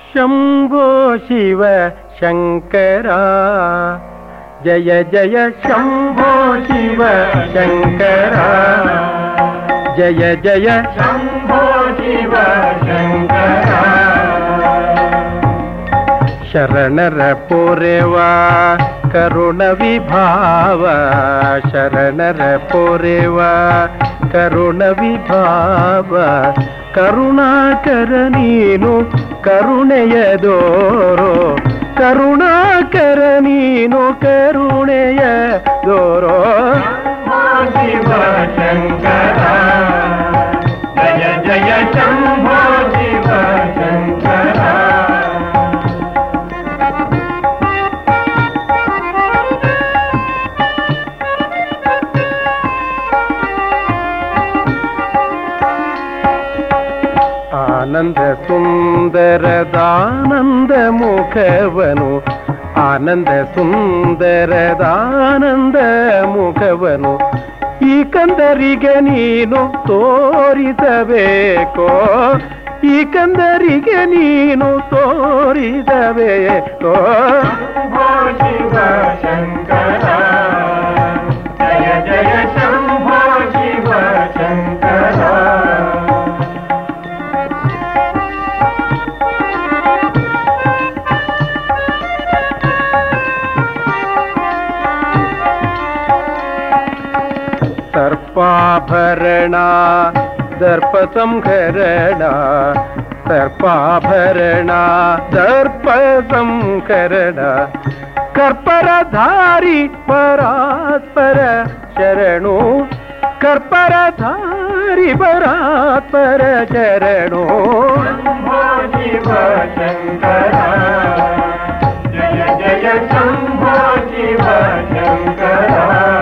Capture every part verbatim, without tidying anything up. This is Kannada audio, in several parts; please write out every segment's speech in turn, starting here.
ಶಂಭೋ ಶಿವ ಶಂಕರ ಜಯ ಜಯ ಶಂಭೋ ಶಿವ ಶಂಕರ ಜಯ ಜಯ ಶಂಭೋ ಶಿವ ಶಂಕರ ಶರಣರ ಪೊರೆವ ಕರುಣ ವಿಭಾವ ಶರಣರ ಪೊರೆವ ಕರುಣ ವಿಭಾವ ಕರುಣಾಕರ ನೀನು ಕರುಣೆಯದೋರೋ ಕರುಣಾಕರ ನೀನು ಕರುಣೆಯದೋರೋ ಶಿವ ಶಂಕರ ಜಯ ಜಯ ಶಂಭೋ ಶಿವ ಶಂಕರ ಆನಂದ ಸುಂದರದಾನಂದ ಮುಖವನು ಆನಂದ ಸುಂದರದಾನಂದ ಮುಖವನು ಈ ಕಂದರಿಗೆ ನೀನು ತೋರಿಸಬೇಕೋ ಈ ಕಂದರಿಗೆ ನೀನು ತೋರಿಸಬೇಕೋ ಶಿವ ಶಂಕರ ಜಯ ಜಯ ಶಂಭೋ ಶಿವ ಶಂಕರ ಸರ್ಪಾಭರಣ ದರ್ಪ ಸಂಹರಣ ಸರ್ಪಾಭರಣ ದರ್ಪ ಸಂಹರಣ ಕರ್ಪರಧಾರಿ ಪರಾತ್ಪರ ಶರಣು ಕರ್ಪರಧಾರಿ ಪರಾತ್ಪರ ಶರಣು ಶಿವ ಶಂಕರ ಜಯ ಜಯ ಶಂಭೋ ಶಿವ ಶಂಕರ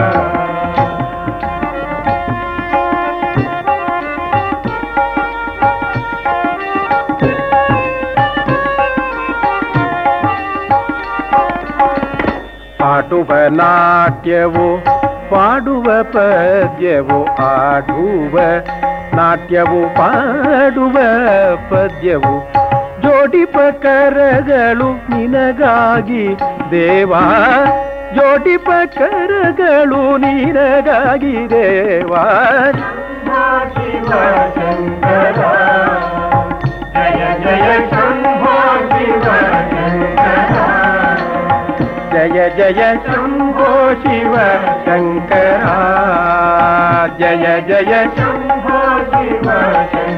ಆಡುವ ನಾಟ್ಯವು ಪಾಡುವ ಪದ್ಯವು ಆಡುವ ನಾಟ್ಯವು ಪಾಡುವ ಪದ್ಯವು ಜೋಡಿಪ ಕರಗಳು ನಿನಗಾಗಿ ದೇವಾ ಜೋಡಿಪ ಕರಗಳು ನಿನಗಾಗಿ ದೇವಾ ಶಿವ ಶಂಕರ ಜಯ ಜಯ ಶಂಭೋ ಶಿವ ಶಂಕರ ಜಯ ಜಯ ಶಂಭೋ ಶಿವ ಶಂಕರ ಜಯ ಜಯ ಶಂಭೋ ಶಿವ ಶಂಕರ